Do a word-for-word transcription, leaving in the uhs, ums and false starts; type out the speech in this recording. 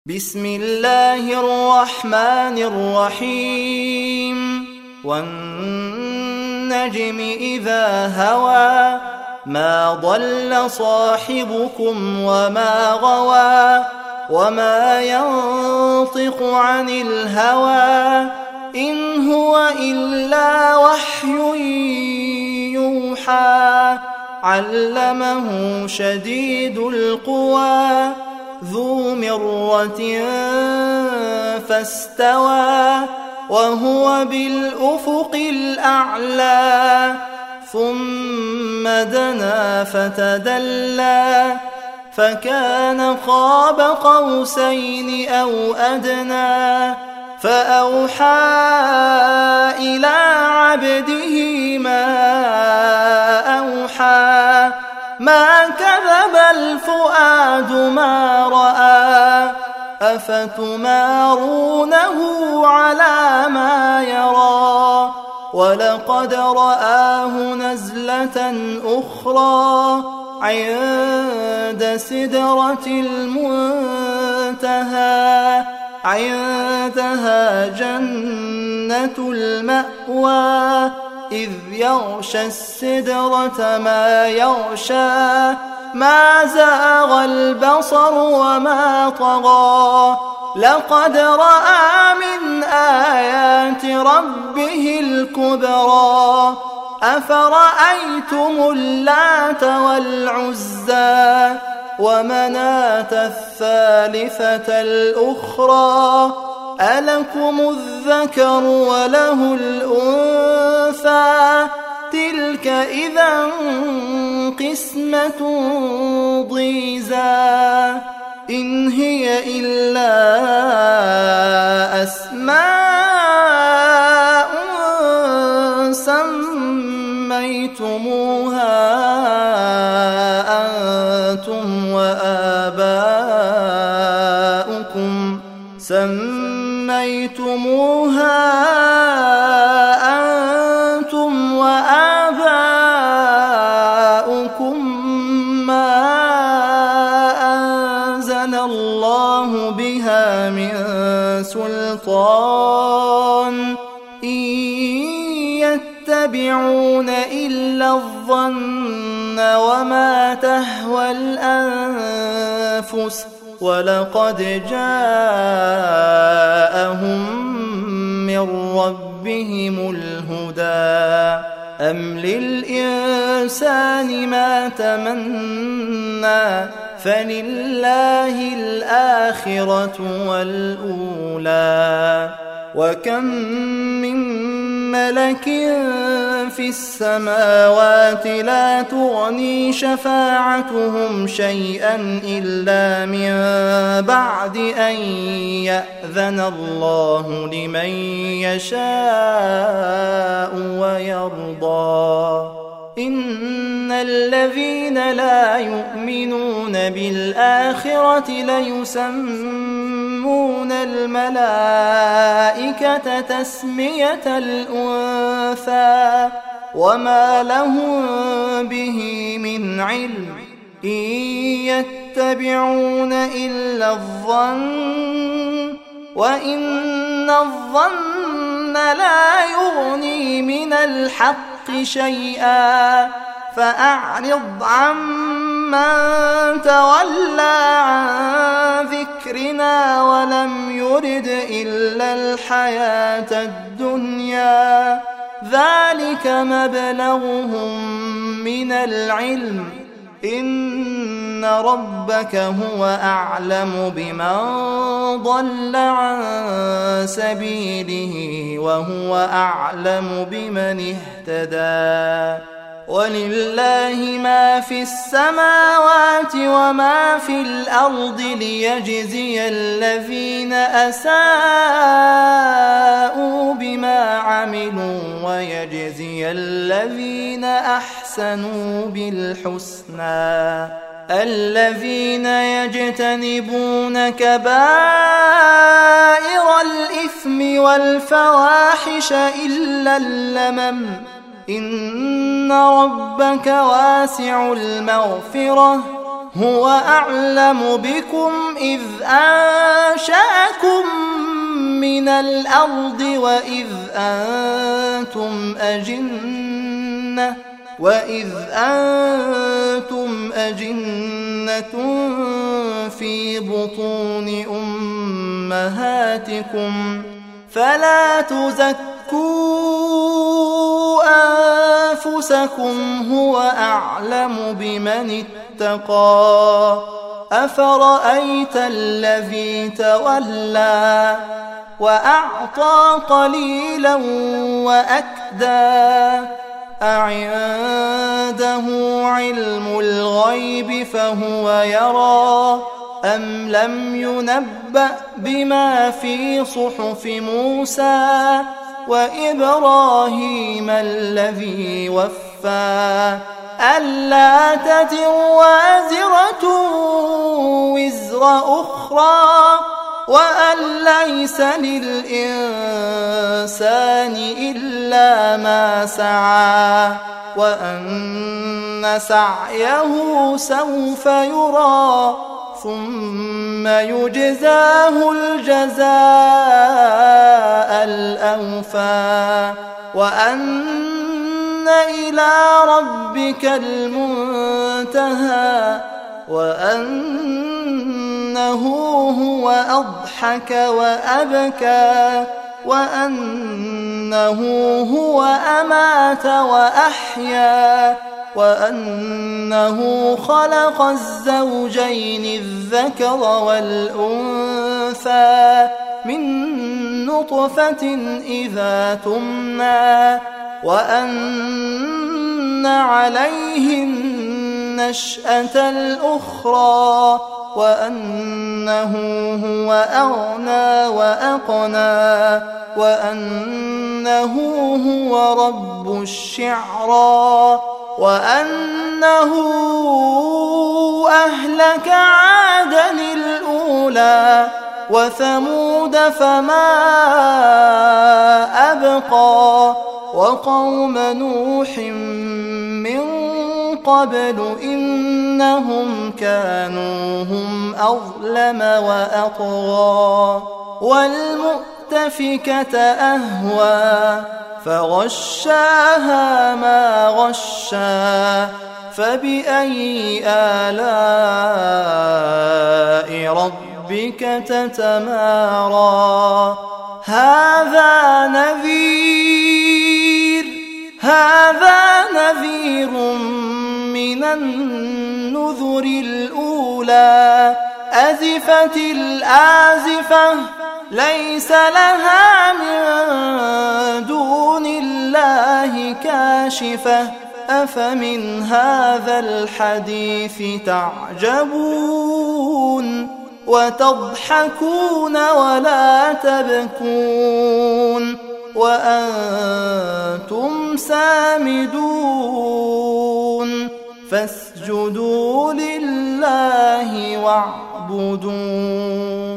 بسم الله الرحمن الرحيم والنجم إذا هوى ما ضل صاحبكم وما غوى وما ينطق عن الهوى إن هو إلا وحي يوحى علمه شديد القوى ذو مرة فاستوى وهو بالأفق الأعلى ثم دنا فتدلى فكان قاب قوسين أو أدنى فأوحى إلى عبده ما أوحى ما كذب الفؤاد ما رأى أفتمارونه على ما يرى ولقد رآه نزلة أخرى عند سدرة المنتهى عندها جنة المأوى إذ يغشى السدرة ما يغشى ما زاغ البصر وما طغى لقد رأى من آيات ربه الكبرى أفرأيتم اللات والعزى ومناة الثالثة الأخرى ألكم الذكر وله الأنثى تلك إذا قسمة ضيزى إن هي إلا أسماء سميتموها أنتم وآباؤكم سميتموها أنتم وآباؤكم ما أنزل الله بها من سلطان إن يتبعون إلا الظن وما تهوى الأنفس ولقد جاءهم من ربهم الهدى أم للإنسان ما تمنى فلله الآخرة والأولى وكم من ملك في السماوات لا تغني شفاعتهم شيئا إلا من بعد أن يأذن الله لمن يشاء ويرضى إن الذين لا يؤمنون بالآخرة ليسمون الملائكة تسمية الأنثى وما لهم به من علم إن يتبعون إلا الظن وإن الظن لا يغني من الحق شيئا فأعرض عمن تولى عن ذكرنا ولم يرد إلا الحياة الدنيا ذلك مبلغهم من العلم إن ربك هو أعلم بمن ضل عن سبيله وهو أعلم بمن اهتدى ولله ما في السماوات وما في الأرض ليجزي الذين أساءوا بما عملوا ويجزي الذين أحسنوا بالحسنى الذين يجتنبون كبائر الإثم والفواحش إلا اللمم إن ربك واسع المغفرة هو أعلم بكم إذ أنشأكم من الأرض وإذ أنتم أجنة وإذ أنتم أجنة في بطون أمهاتكم فلا تزكوا أنفسكم هو أعلم بمن اتقى أفرأيت الذي تولى وأعطى قليلا وأكدى أعنده علم الغيب فهو يرى أم لم ينبأ بما في صحف موسى وإبراهيم الذي وفى ألا تزر وازرة وزر أخرى وأن ليس للإنسان إلا ما سعى وأن سعيه سوف يرى ثم يجزاه الجزاء الأوفى وأن إلى ربك المنتهى وأنه هو أضحك وأبكى وأنه هو أمات وأحيا وأنه خلق الزوجين الذكر والأنثى من نطفة إذا تمنى وأن عليه النشأة الأخرى وأنه هو أغنى وأقنى وأنه هو رب الشعرى وأنه أهلك عادا الأولى وثمود فما أبقى وقوم نوح من قبل إنهم كانوا هم أظلم وأطغى والمؤتفكة أهوى فغشاها ما غشا فبأي آلاء ربك تتمارى هذا نذير هذا نذير من النذر الأولى أزفت الآزفة ليس لها من دون الله كاشفة أفمن هذا الحديث تعجبون وتضحكون ولا تبكون وأنتم سامدون فاسجدوا لله واعبدون